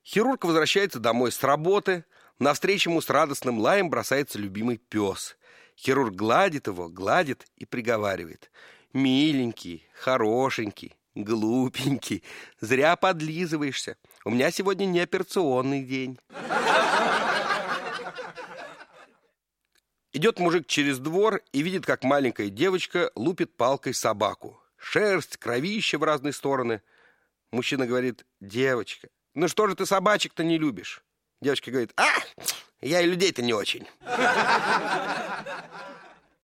Хирург возвращается домой с работы. Навстречу ему с радостным лаем бросается любимый пес. Хирург гладит его, гладит и приговаривает: «Миленький, хорошенький, глупенький, зря подлизываешься. У меня сегодня не операционный день». Идет мужик через двор и видит, как маленькая девочка лупит палкой собаку. Шерсть, кровище в разные стороны. Мужчина говорит: «Девочка, ну что же ты собачек-то не любишь?» Девочка говорит: «Я и людей-то не очень».